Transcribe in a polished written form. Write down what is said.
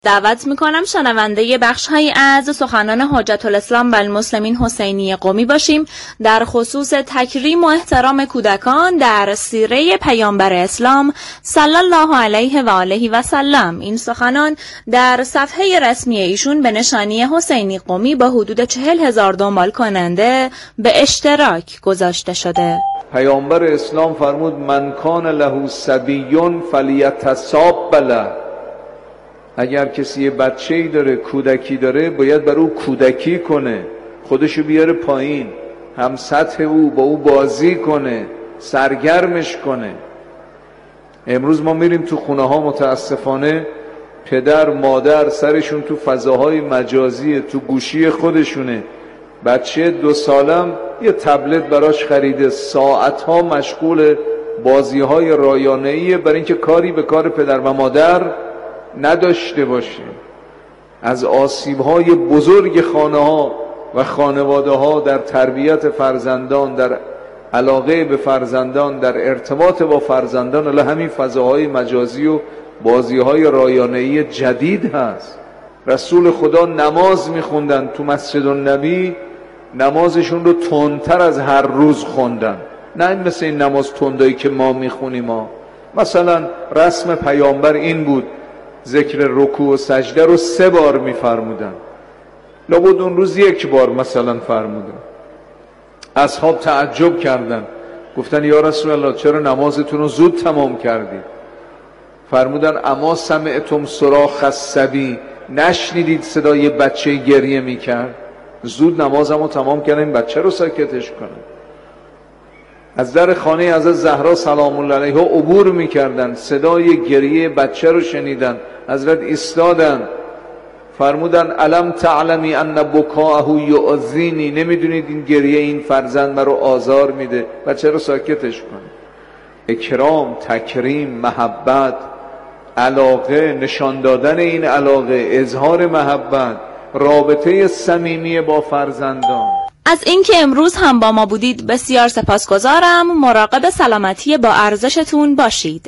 دعوت میکنم شنونده بخش‌هایی از سخنان حجت الاسلام و المسلمین حسینی قمی باشیم در خصوص تکریم و احترام کودکان در سیره پیامبر اسلام صلی الله علیه و آله و سلم. این سخنان در صفحه رسمی ایشون به نشانی حسینی قمی با حدود 40,000 دنبال کننده به اشتراک گذاشته شده. پیامبر اسلام فرمود من کان له صبی فلیتصاب له. اگر کسی بچه‌ای داره، کودکی داره، باید بر او کودکی کنه، خودشو بیاره پایین، هم سطح او، با او بازی کنه، سرگرمش کنه. امروز ما میریم تو خونه ها، متاسفانه پدر مادر سرشون تو فضاهای مجازی، تو گوشی خودشونه. بچه 2 سالم یه تبلت براش خریده، ساعتها مشغول بازیهای رایانه‌ایه برای اینکه کاری به کار پدر و مادر نداشته باشه. از آسیب‌های بزرگ خانه‌ها و خانواده‌ها در تربیت فرزندان، در علاقه به فرزندان، در ارتباط با فرزندان، الا همین فضاهای مجازی و بازی‌های رایانه‌ای جدید هست. رسول خدا نماز می‌خوندن تو مسجد النبی، نمازشون رو تندتر از هر روز خوندن، نه مثل این نماز تندایی که ما می‌خونیم ما. مثلا رسم پیامبر این بود ذکر رکوع و سجده رو 3 بار می‌فرمودن، لابد اون روز 1 بار مثلا فرمودن. اصحاب تعجب کردن، گفتن یا رسول الله چرا نمازتون رو زود تمام کردید؟ فرمودن اما سمعتم صراخ الصبی، نشنیدید صدای بچه گریه میکرد؟ زود نمازمو تمام کردم این بچه رو ساکتش کنم. از در خانه حضرت زهرا سلام الله علیها عبور میکردن، صدای گریه بچه رو شنیدن، حضرت ایستادن فرمودن الم تعلمی ان بکاءه یؤذینی، نمیدونید این گریه این فرزند مرا آزار میده، بچه رو ساکتش کن. اکرام، تکریم، محبت، علاقه، نشان دادن این علاقه، اظهار محبت، رابطه صمیمی با فرزندان. از اینکه امروز هم با ما بودید بسیار سپاسگزارم. مراقب سلامتی با ارزشتون باشید.